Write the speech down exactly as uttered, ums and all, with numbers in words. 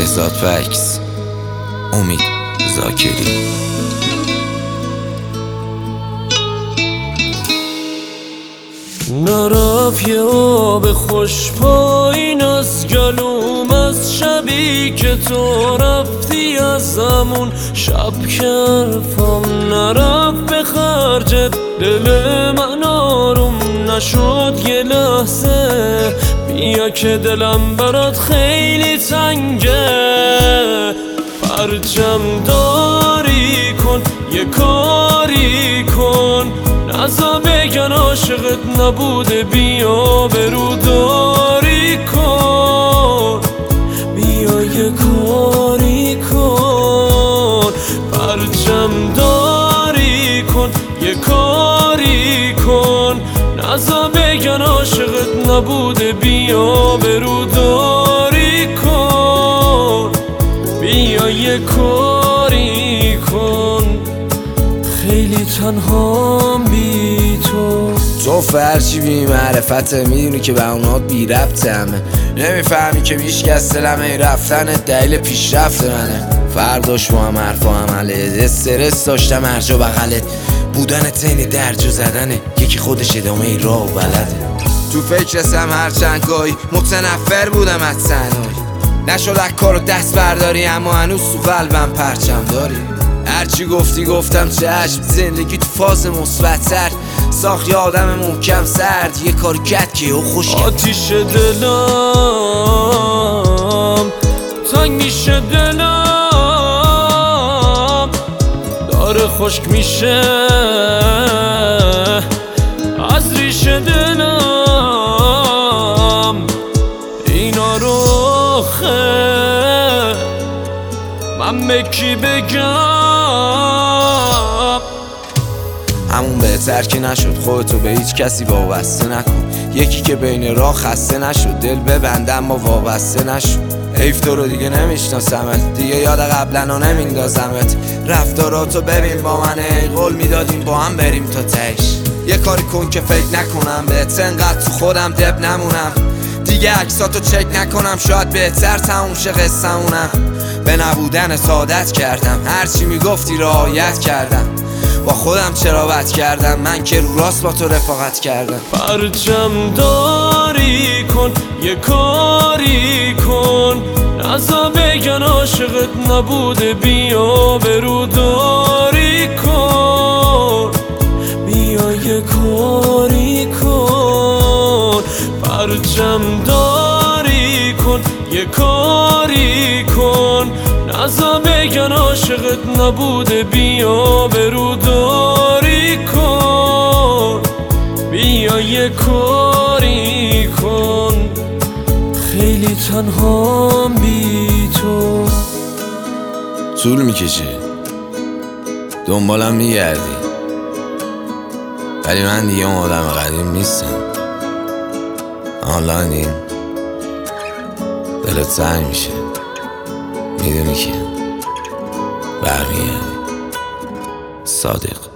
بهزاد فکس، امید زاکری. نرف یه آب خوش پایین از گلوم، از شبی که تو رفتی از همون شب کرفم نرف به خرجت، دل من آروم نشد یه لحظه، بیا که دلم برات خیلی تنگه. پرچم داری کن یه کاری کن، نزا بگن عاشقت نبوده، بیا بروداری کن، بیا یه کاری کن. پرچم داری کن یه کاری کن، نزا بگن عاشقت نبوده، بیا بروداری کن، بیا یه کاری کن. خیلی تنهام بی تو، تو فرشی بی معرفته، میدونی که به اونات بی ربطمه، نمیفهمی که بیشکست دلمه، این رفتن دلیل پیشرفت منه. فرداش با هم حرف و عمله، استرس داشتم هرجا بغلت، بودن تینی درجا زدنه، یکی خودش ادامه ای راه و بلده. تو فکرستم هر چند گاهی، متنفر بودم از تنهایی، نشد از کارو دست برداری، اما هنوز تو قلبم پرچم داری. هرچی گفتی گفتم چشم، زندگی تو فاز مثبت‌تر ساخت یه آدم محکم سرد، یه کار کرد که او خوش کرد. آتیش دلم تنگ میشه، دلم داره خشک میشه از ریشه، دلم اینا رو خه من به کی بگم؟ همون بهتر که نشد، خودتو به هیچ کسی وابسته نکن، یکی که بین راه خسته نشد، دل ببنده اما وابسته نشد. حیف تو رو دیگه نمیشناسمت، دیگه یاد قبلا ها نمیندازمت، رفتاراتو ببین با من، ای قول میدادیم با هم بریم تا تهش. یه کاری کن که فکر نکنم بهت، انقدر تو خودم دب نمونم، دیگه عکساتو چک نکنم، شاید بهتر تموم شه قصه‌مونم. به نبودن سعادت کردم، هرچی میگفتی رعایت کردم، با خودم چرا بد کردم، من که رو راست با تو رفاقت کردم. پرچم داری کن یه کاری کن، نزا بگن عاشقت نبوده، بیا بروداری کن، بیا یه کاری کن. پرچم داری کن یه کاری کن، نزا بگن عاشقت نبوده، بیا بروداری کن، بیا یه کاری کن. خیلی تنهام بی تو، طول میکشه دنبالم میگردی، ولی من دیگه اون آدم قدیم نیستم. آنلاینیم دلت سنگ میشه، میدونی که برمیگردی. صادق.